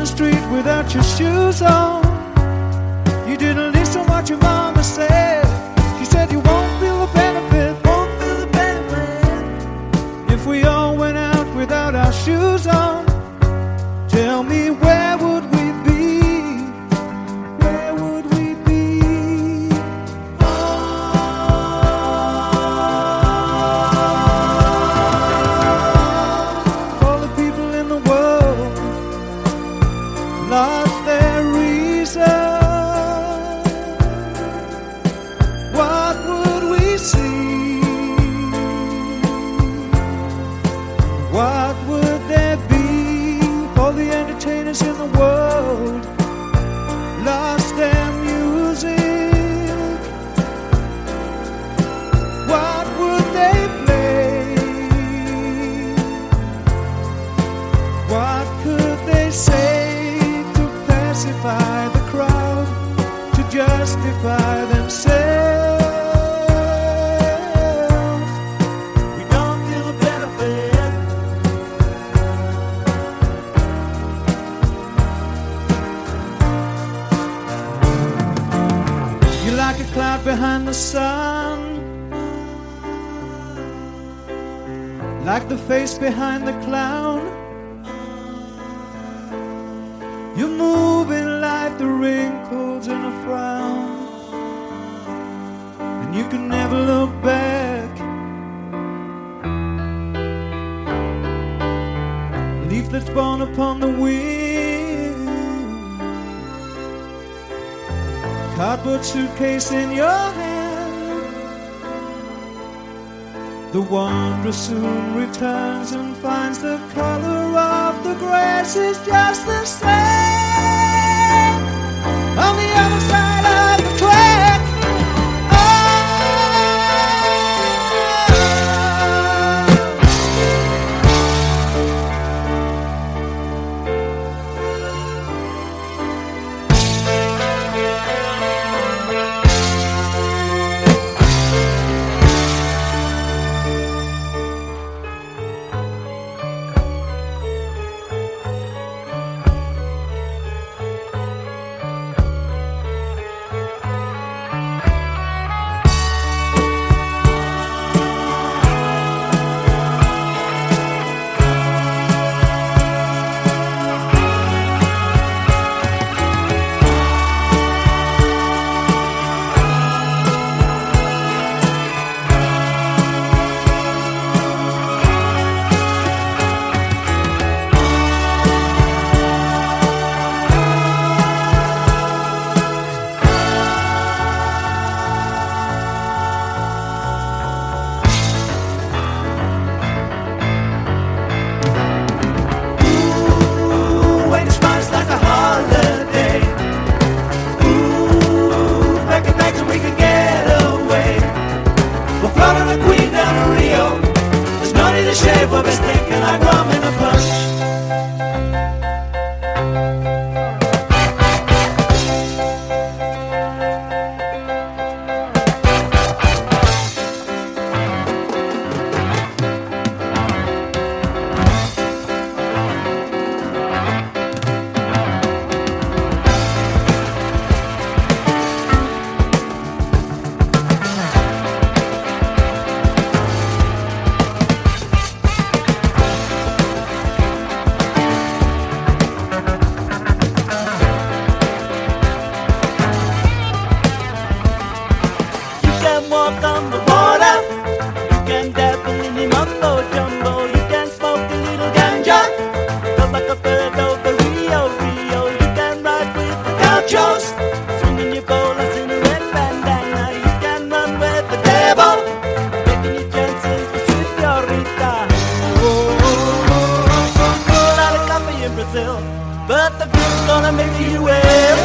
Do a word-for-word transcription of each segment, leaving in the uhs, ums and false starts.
the street without your shoes on. You didn't listen what your mama said. She said you won't feel the benefit, won't feel the benefit if we all went out without our shoes on. Tell me, where would we be? Where would we be? Oh, all the people in the world lost their reason. What would we see? What would there be? All the entertainers in the world lost their music. What would they play? What could they say to pacify the crowd, to justify themselves? We don't feel the benefit. You're like a cloud behind the sun, like the face behind the clown. You move in life, the wrinkles in a frown, and you can never look back. Leaflets borne upon the wind, cardboard suitcase in your hand. The wanderer soon returns and finds the color of the grass is just the same on the other side of the track. Shave of his dick and I rum in a punch. Walk on the water, you can dabble in the mumbo jumbo, you can smoke a little ganja, go like a bird over Rio, Rio, you can ride with the gauchos, swinging your bolas in a red bandana, you can run with the devil, taking your chances with Señorita. Oh, not a coffee in Brazil, but the group's gonna make you well.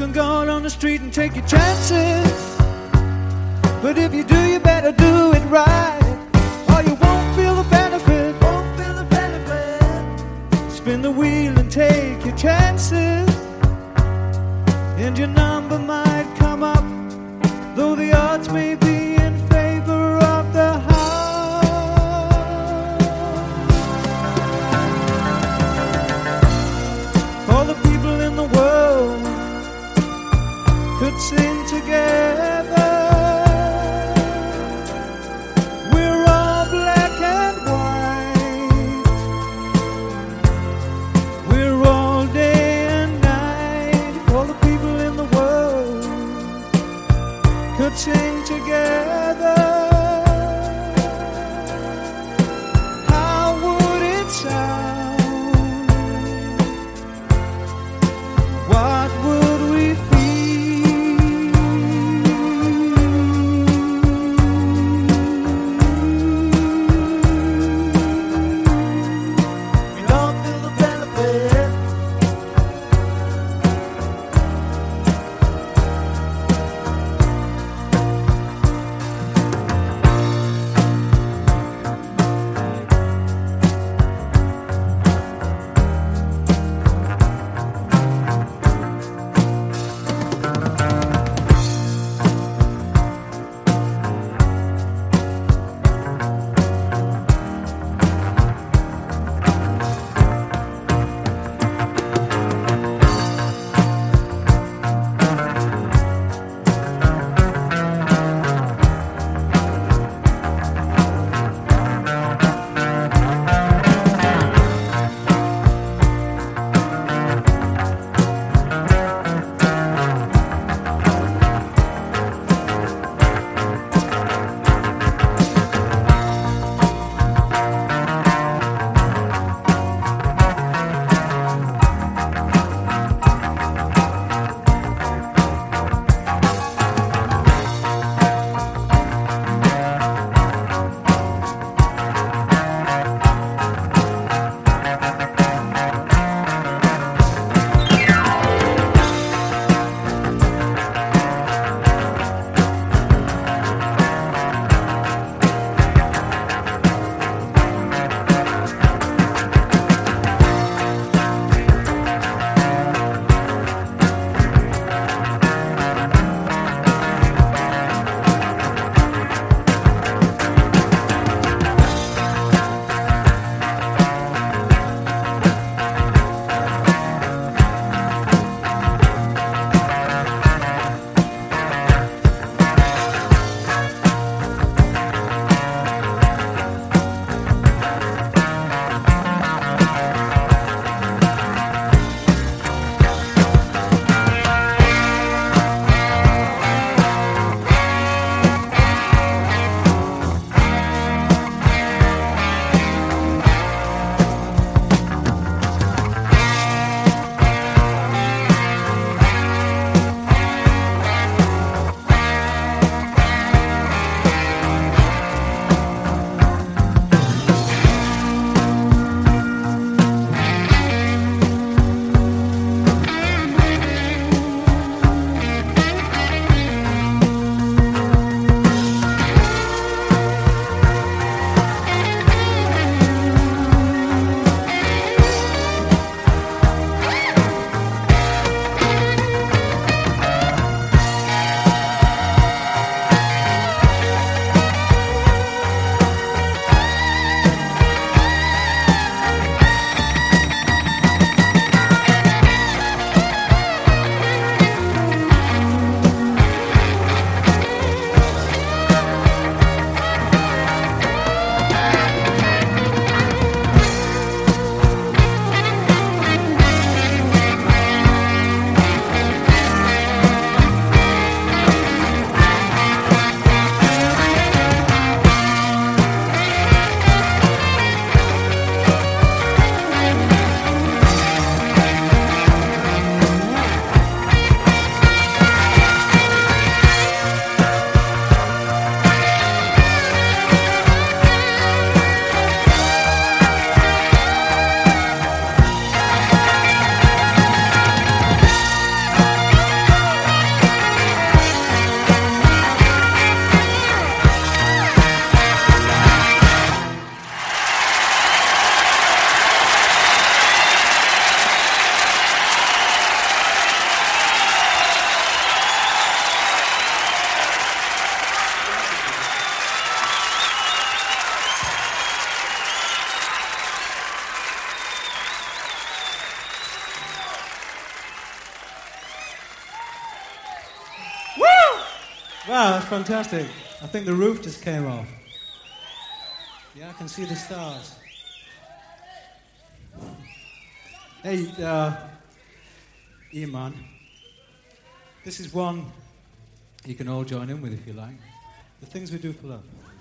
can go out on the street and take your chances, but if you do, you better do it right, or you won't feel the benefit. Won't feel the benefit. Spin the wheel and take your chances, and your number might come up, though the odds may be in favor of the house. All the people in the world could sing together. We're all black and white. We're all day and night. All the people in the world could sing together. Wow, that's fantastic. I think the roof just came off. Yeah, I can see the stars. Hey, uh, Ian, man. This is one you can all join in with if you like. The things we do for love.